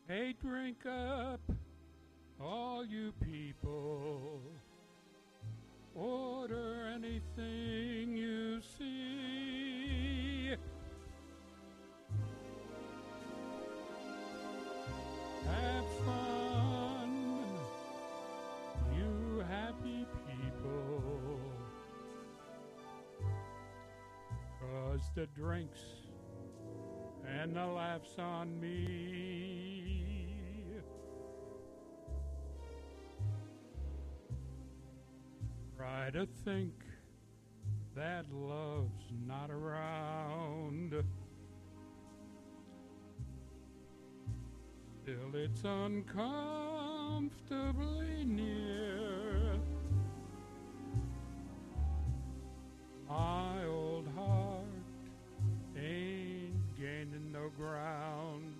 Hey, drink up, all you people. Order anything you see. Have fun, you happy people. 'Cause the drinks and the laughs on me. Try to think that love's not around. Still, it's uncomfortably near. My old heart ain't gaining no ground,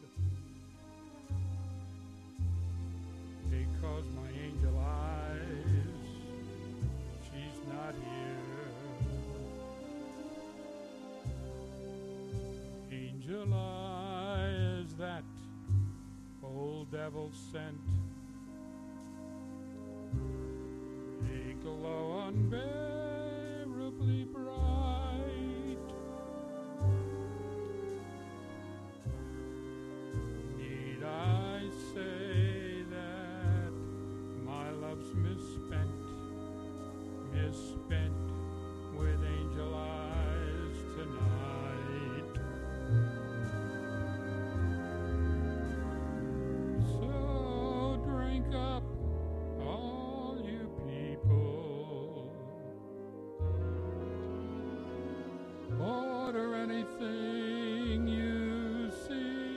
because my angel eyes, she's not here. Angel eyes that old devil sent, they glow unbearably bright. Need I say that my love's misspent with angel eyes tonight? So drink up, all you people. Order anything you see.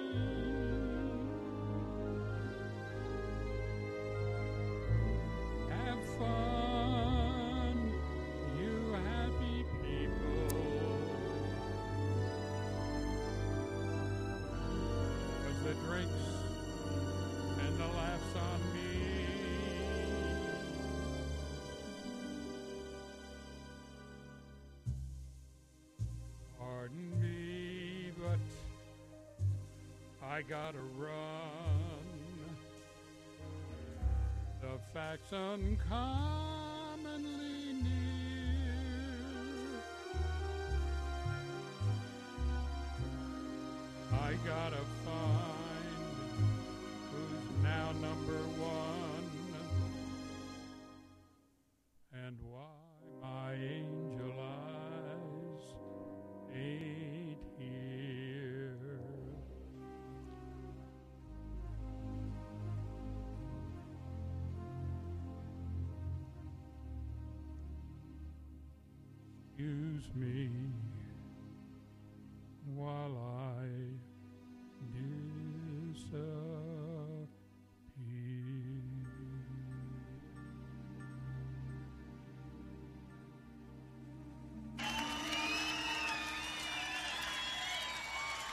Have fun, you happy people. 'Cause the drinks and the laughs on me. Pardon me, but I gotta run. The facts uncommonly near. I gotta find who's now number one, and why my angel eyes ain't here. Excuse me while